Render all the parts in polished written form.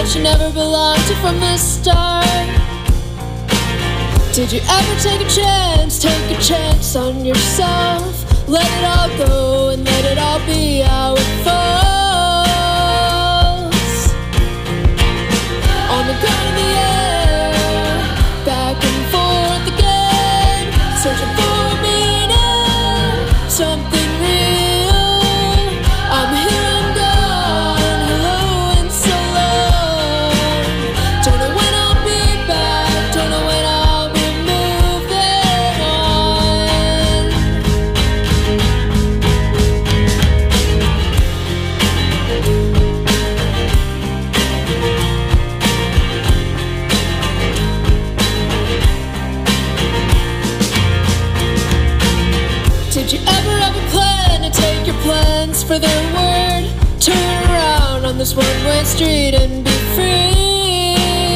that you never belonged to from the start? Did you ever take a chance on yourself? Let it all go and let it all be how it falls. On the ground in the air, back and forth again, searching for a meaning, something real. I'm here, I'm gone, hello and so long. Don't know when I'll be back, don't know when I'll be moving on. Did you ever have a plan to take your plans for their word? Turn around on this one-way street and be free.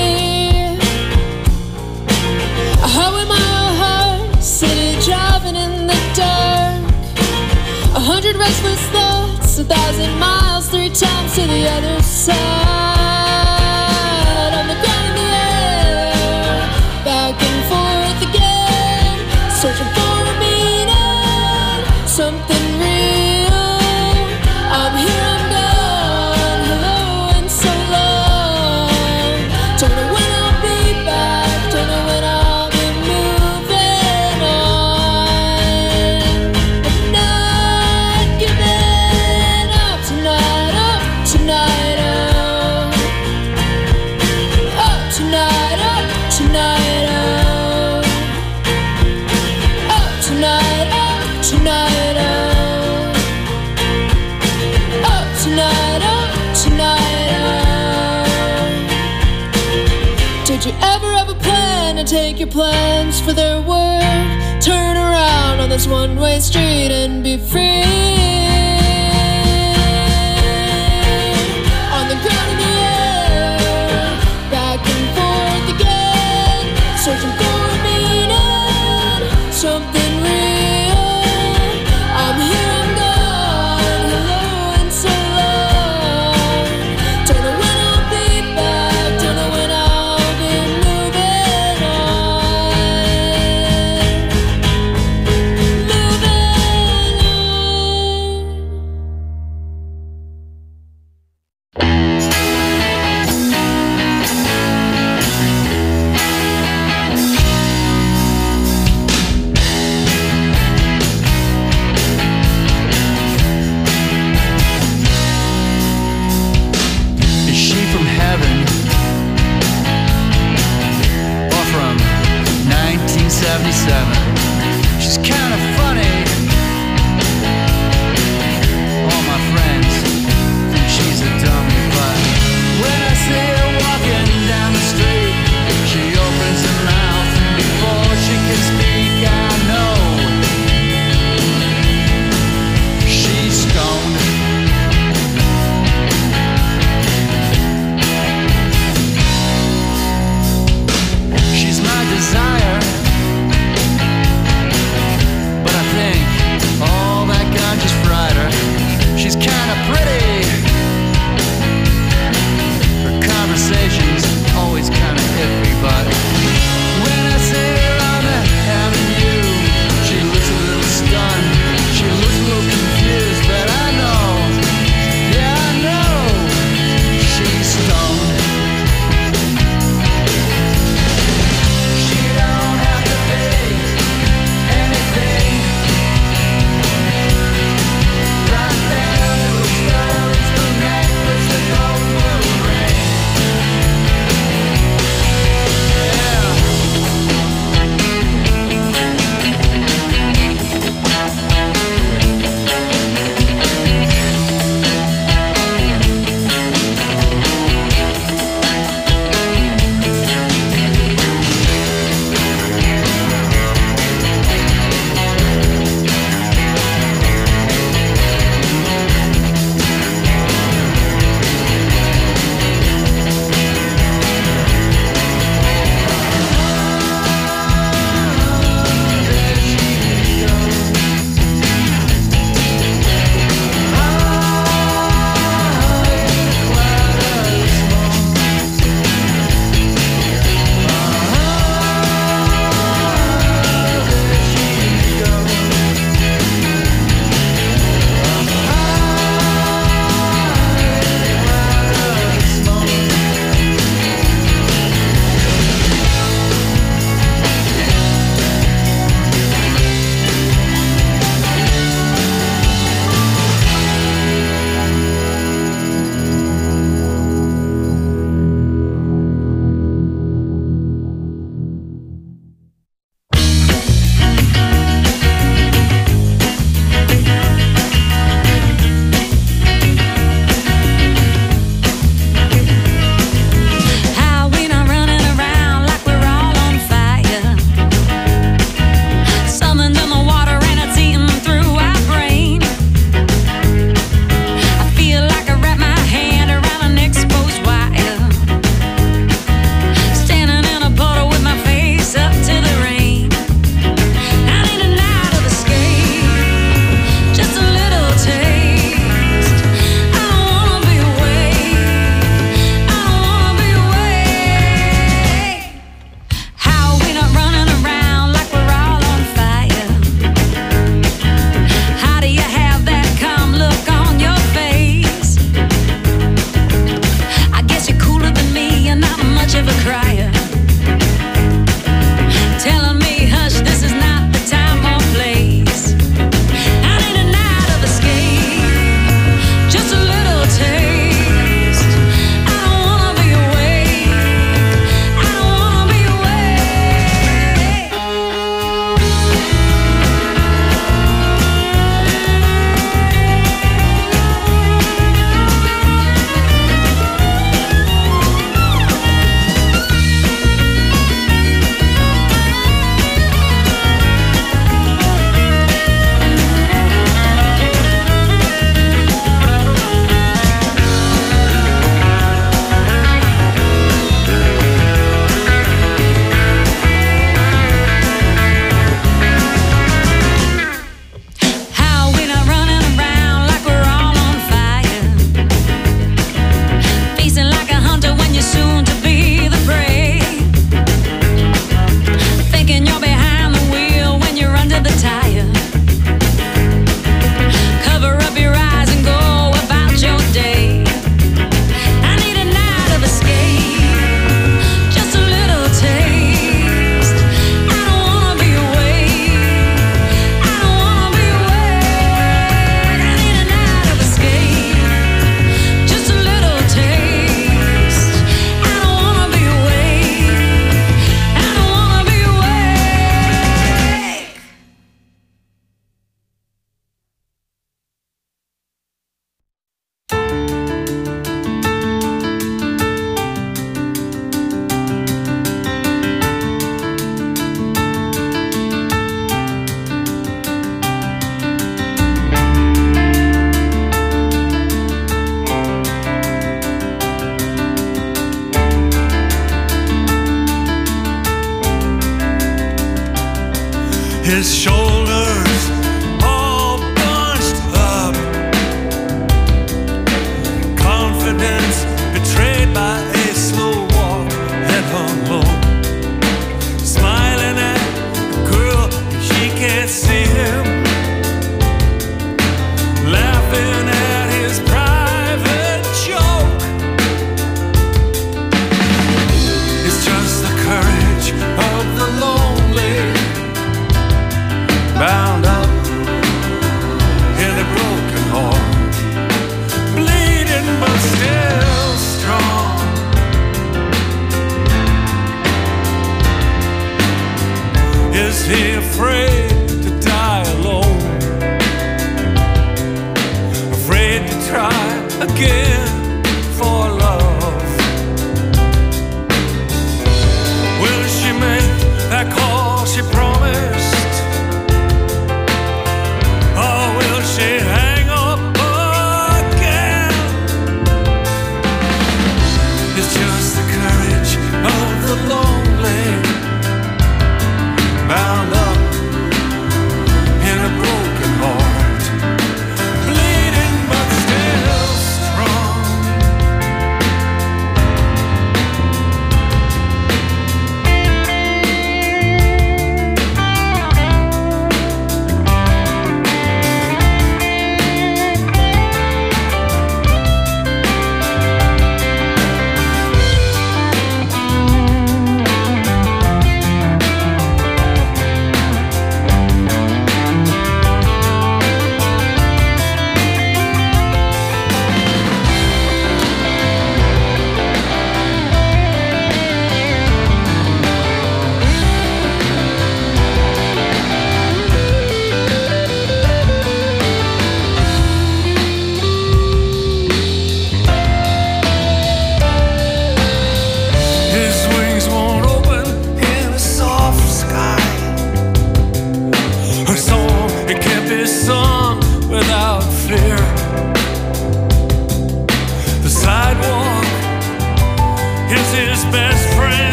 A highway mile high, city driving in the dark. 100 restless thoughts, 1,000 miles, 3 times to the other side. On the ground in the air, back and forth again, searching for a meaning, something real. I'm here, I'm gone, hello and so long. Don't know when I'll be back, don't know when I'll be moving on. I'm not giving up tonight, oh, tonight, oh. Oh, tonight, oh, tonight, oh. Oh, tonight, oh, tonight, oh. Oh, tonight, oh, tonight, oh. Did you ever have a plan to take your plans for their word? Turn around on this one-way street and be free. On the ground in the air, back and forth again, searching for a meaning, something real. I'm here, I'm gone, hello and so long. Don't know when I'll be back, don't know when I'll be moving on. Moving on. his shoulders all bunched up. Confidence betrayed by a slow walk, head hung low. Smiling at the girl, she can't see him. Laughing at his private joke. It's just the courage of the lonely, bound up in a broken heart, bleeding but still strong. Is he afraid to die alone? Afraid to try again for love? Will she make that call she promised? Or will she hang up again? It's just the courage of the lonely, bound up in a broken heart, bleeding but still strong.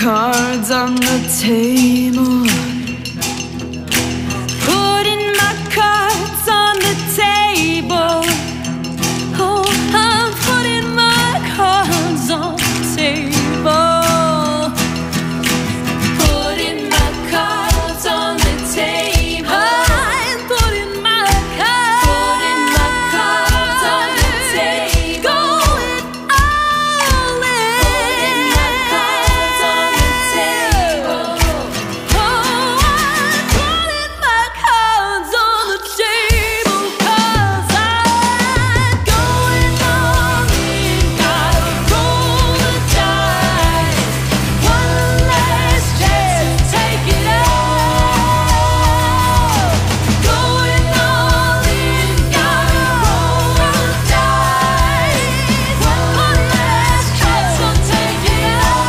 cards on the table. Putting my cards on the table. Oh, I'm putting my cards on the table. Putting my cards on the table. I'm putting my cards on the table. Going all in. Putting my cards on the table. Oh, I'm putting my cards on the table. 'Cause I'm going all in. Gotta roll the dice. One last chance to take it out. Going all in. Gotta roll the dice. One last chance to take it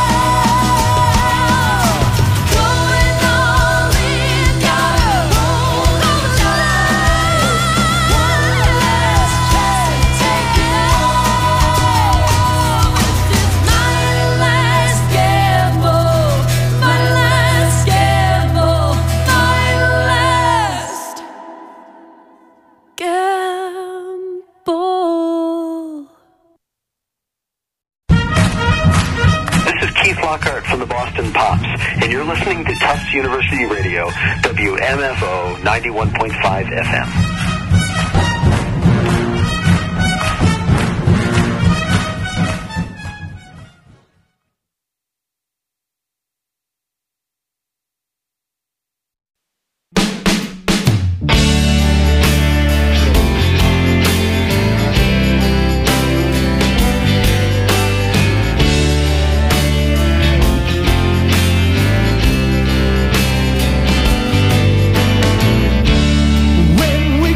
out. Going all in. Gotta roll the dice. One last chance to take it out. My last gamble. My last gamble. My last gamble. This is Keith Lockhart from the Boston Pops, and you're listening to Tufts University Radio, WMFO 91.5 FM. When we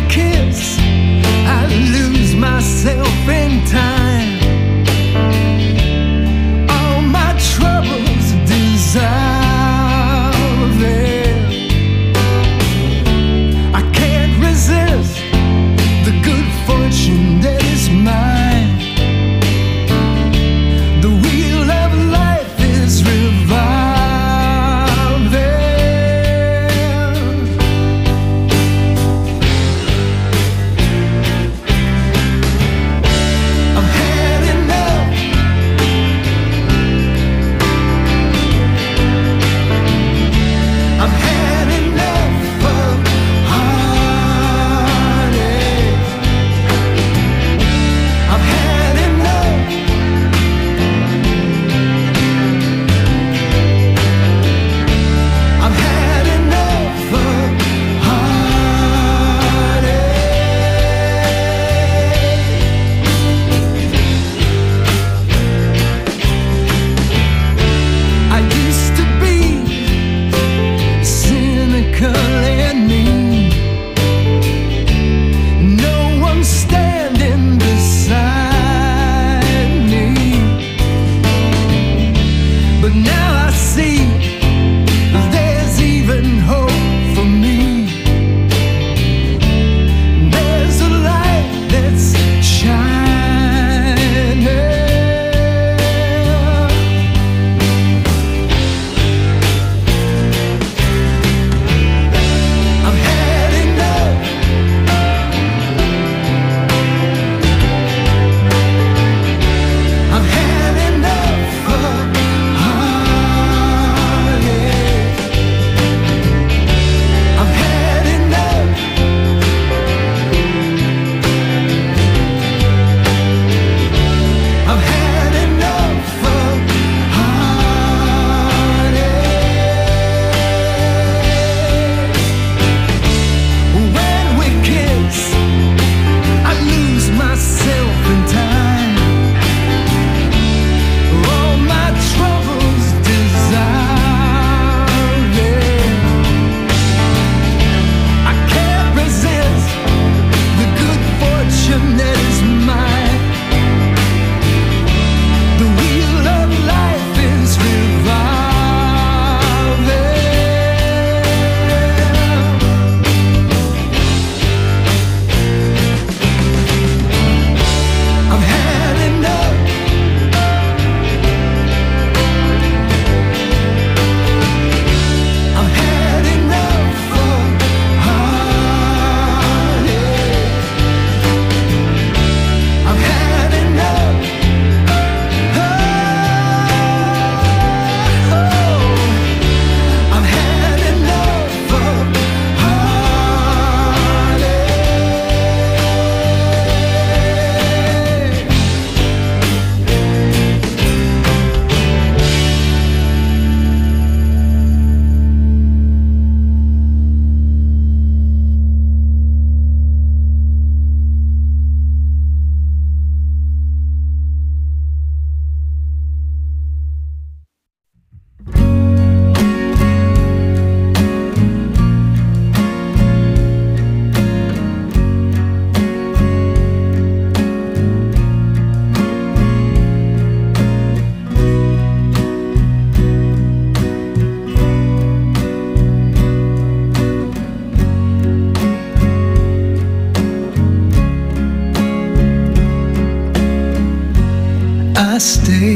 stay,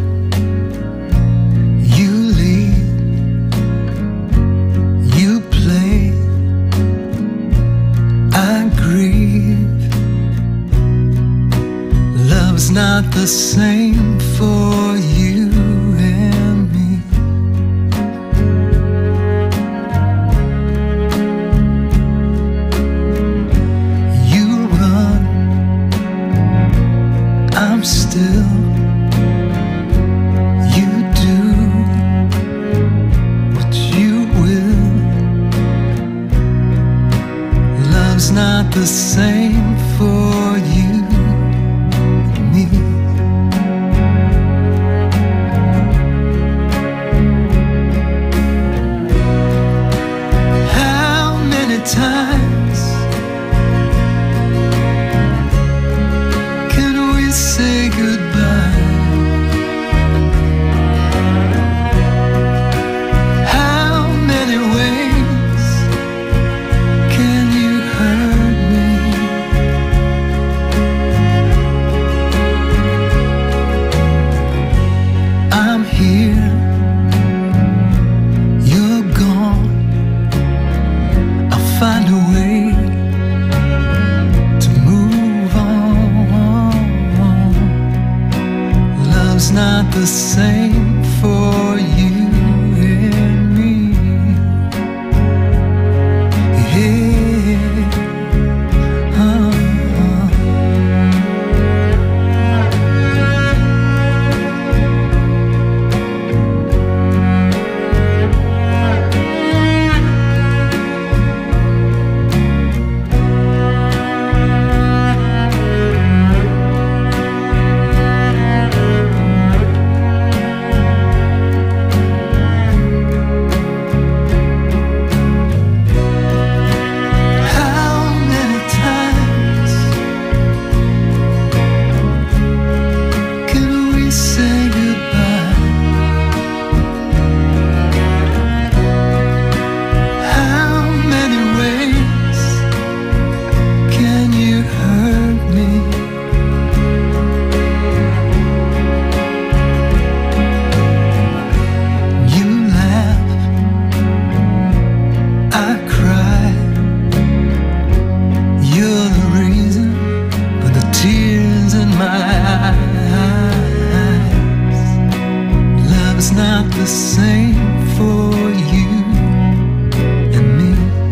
you lead, you play, I grieve. Love's not the same for you and me. You run, I'm still. You do what you will. Love's not the same for you and me. How many times can we say goodbye? How many ways can you hurt me? I'm here, you're gone. I'll find a way to move on. Love's not the same for you and me. Yeah. How many times can we say goodbye? How many ways can you hurt me? You laugh, I cry. You're the reason for the tears in my eyes. Love's not the same for you and me.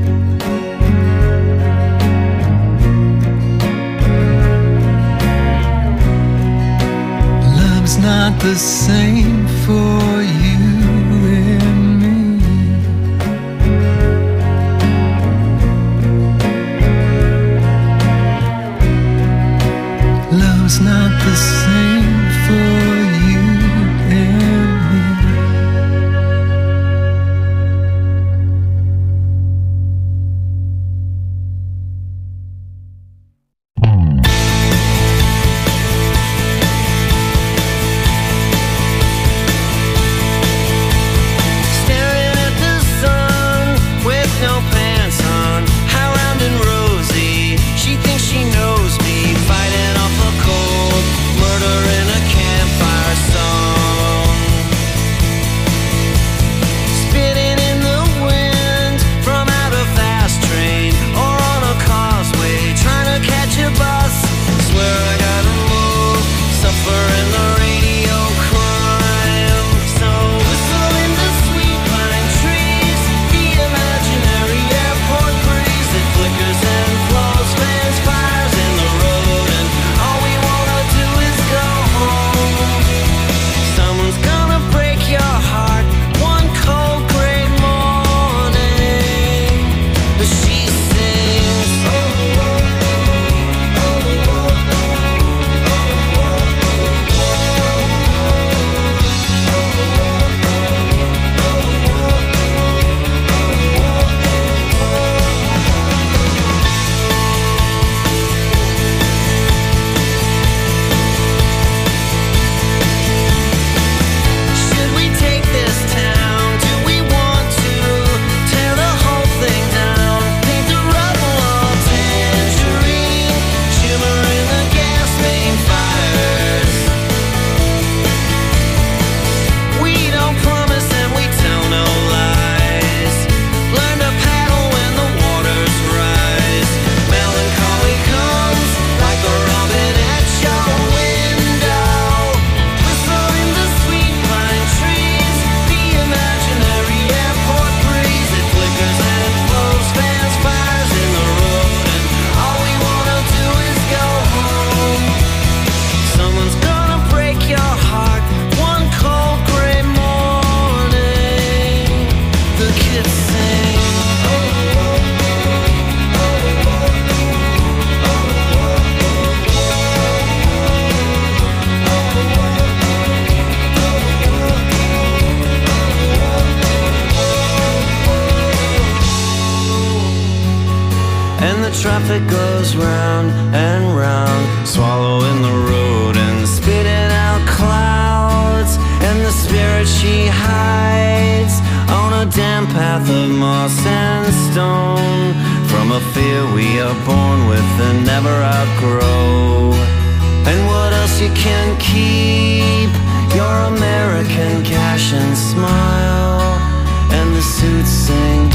Love's not the same for you and me. Love's not the same for you and me. traffic goes round and round, swallowing the road and spitting out clouds. And the spirit she hides on a damp path of moss and stone, from a fear we are born with and never outgrow. And what else you can keep? Your American cash and smile. And the suits sing,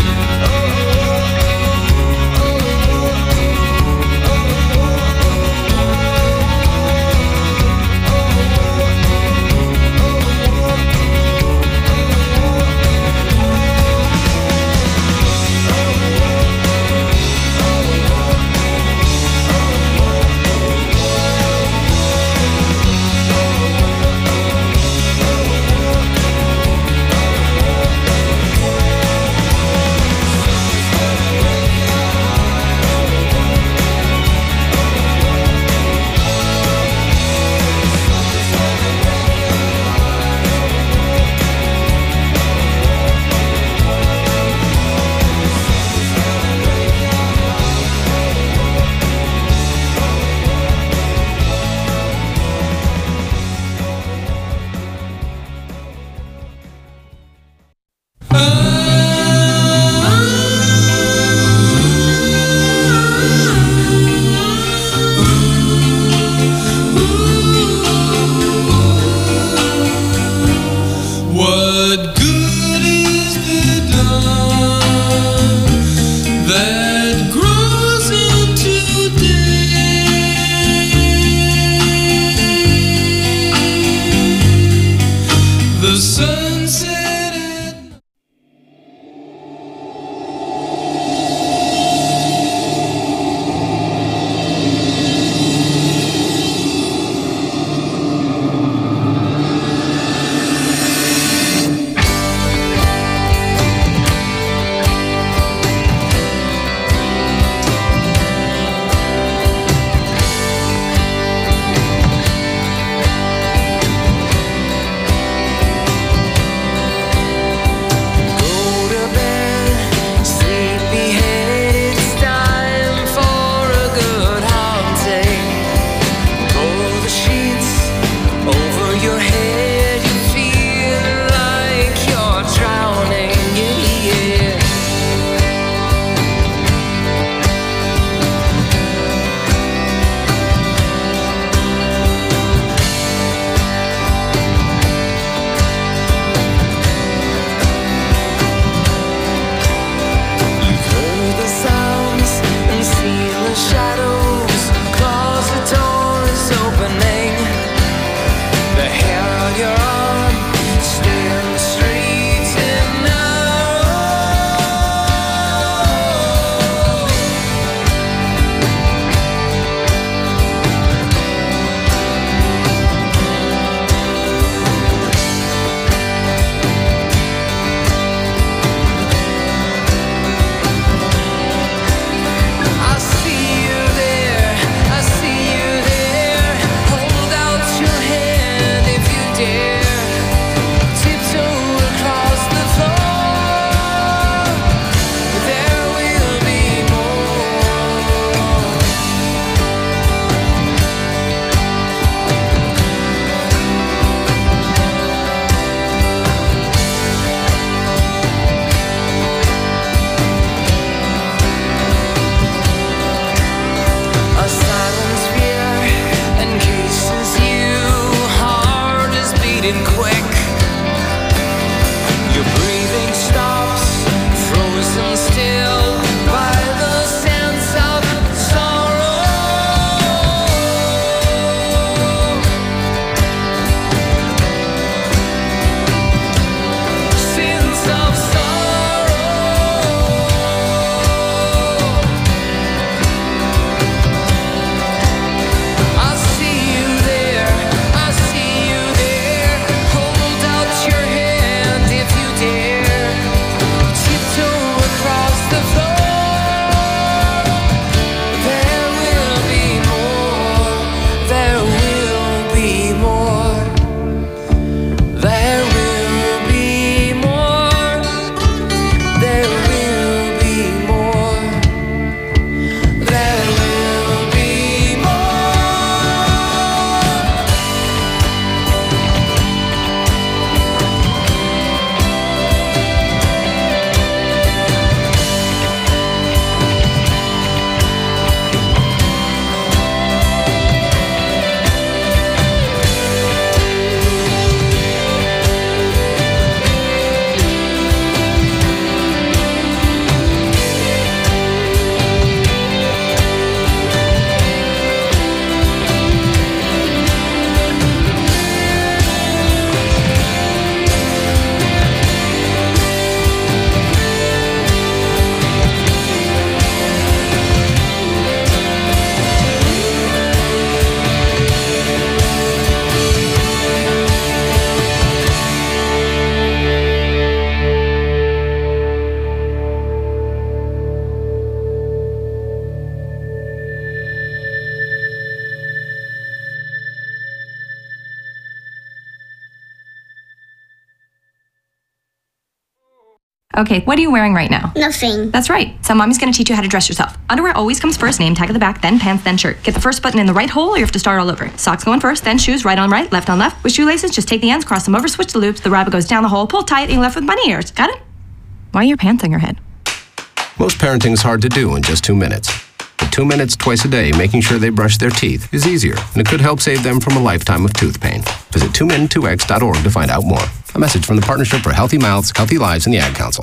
Okay, what are you wearing right now? Nothing. That's right. So mommy's going to teach you how to dress yourself. Underwear always comes first, name tag at the back, then pants, then shirt. Get the first button in the right hole or you have to start all over. Socks going first, then shoes, right on right, left on left. With shoelaces, just take the ends, cross them over, switch the loops. The rabbit goes down the hole, pull tight, and you're left with bunny ears. Got it? Why are your pants on your head? Most parenting's hard to do in just 2 minutes. But 2 minutes twice a day making sure they brush their teeth is easier, and it could help save them from a lifetime of tooth pain. Visit 2min2x.org to find out more. A message from the Partnership for Healthy Mouths, Healthy Lives, and the Ad Council.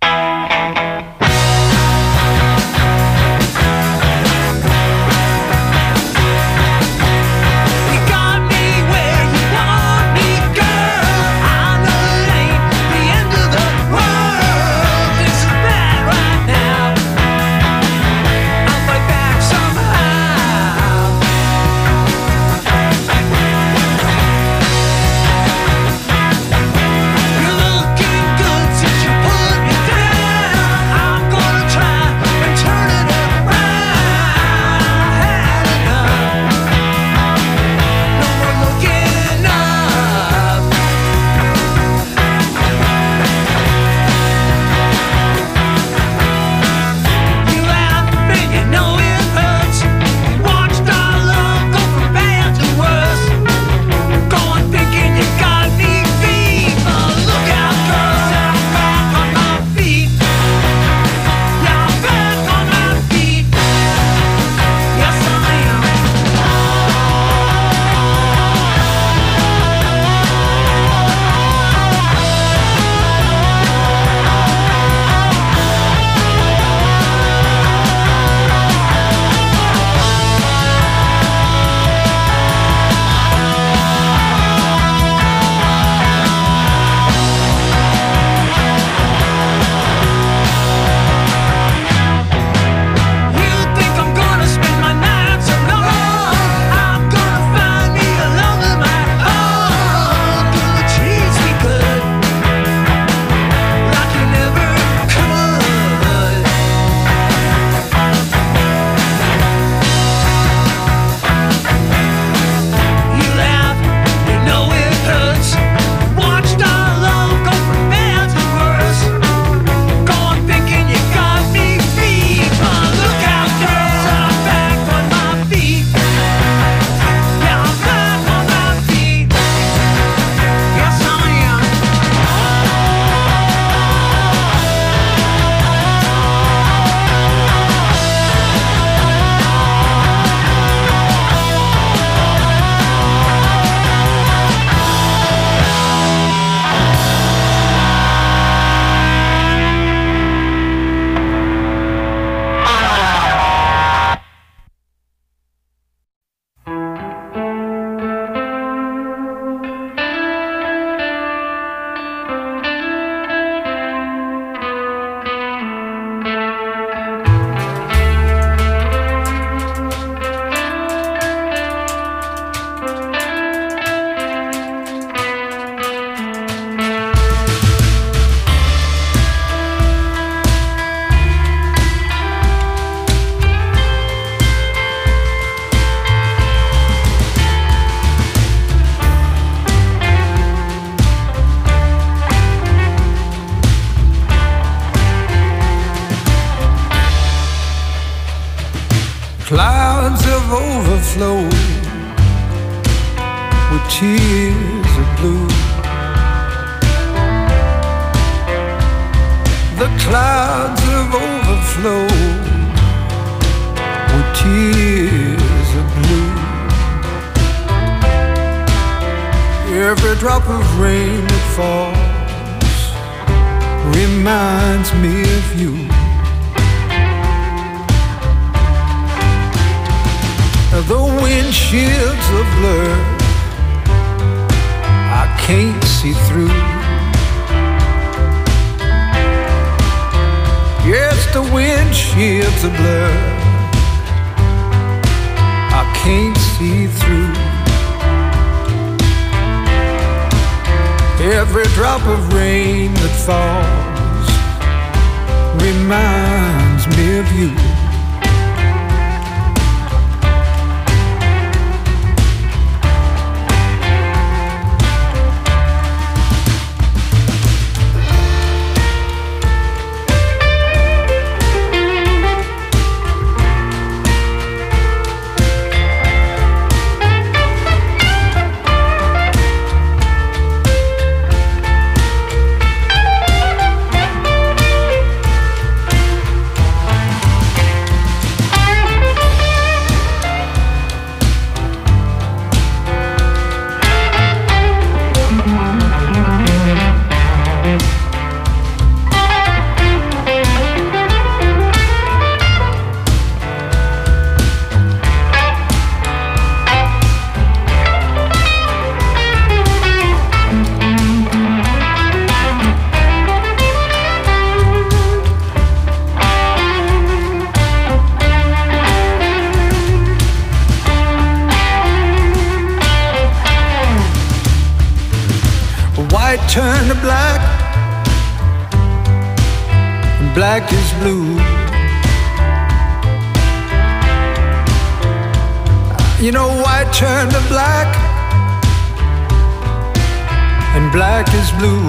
Clouds have overflowed with tears of blue. The clouds have overflowed with tears of blue. Every drop of rain that falls reminds me of you. The windshields are blurred, I can't see through. Yes, the windshields are blurred, I can't see through. Every drop of rain that falls reminds me of you. white turn to black, and black is blue. You know, white turn to black, and black is blue.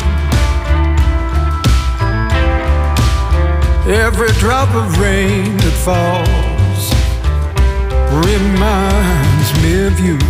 Every drop of rain that falls reminds me of you.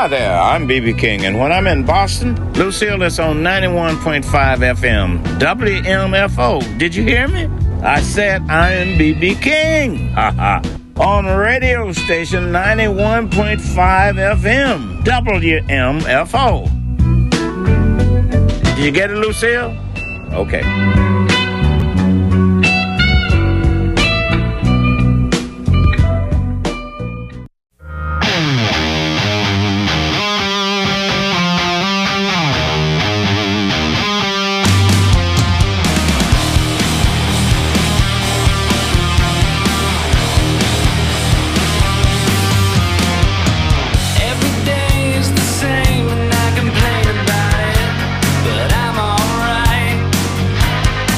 Hi there, I'm B.B. King, and when I'm in Boston, Lucille is on 91.5 FM, WMFO. Did you hear me? I said I am B.B. King. On radio station 91.5 FM, WMFO. Did you get it, Lucille? Okay. But I'm alright.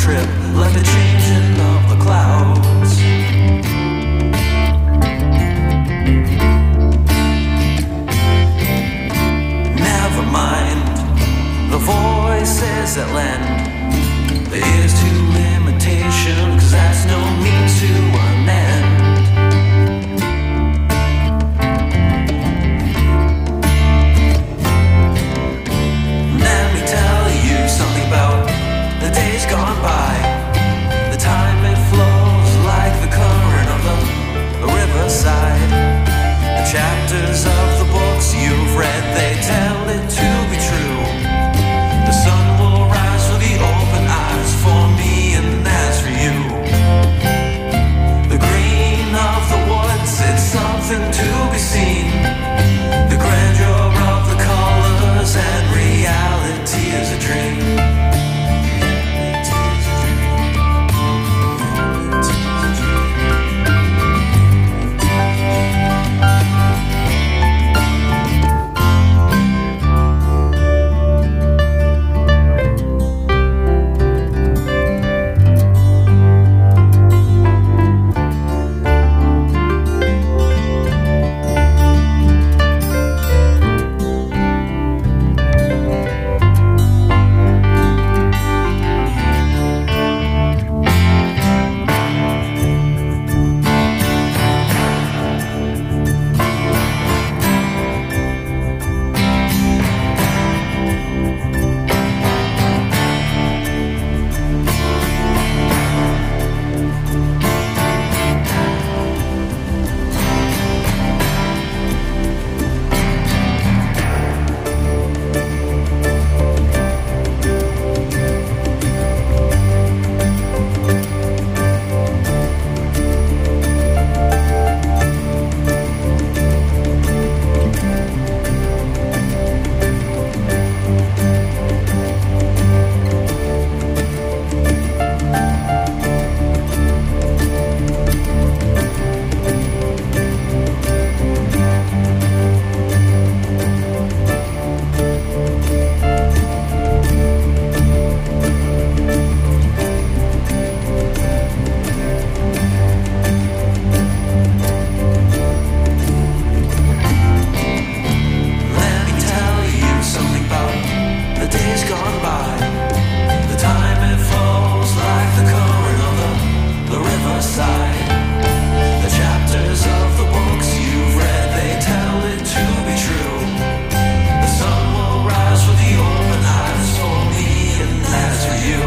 trip, like the changing of the clouds. Never mind the voices that lend their ears to imitation, 'cause that's no means to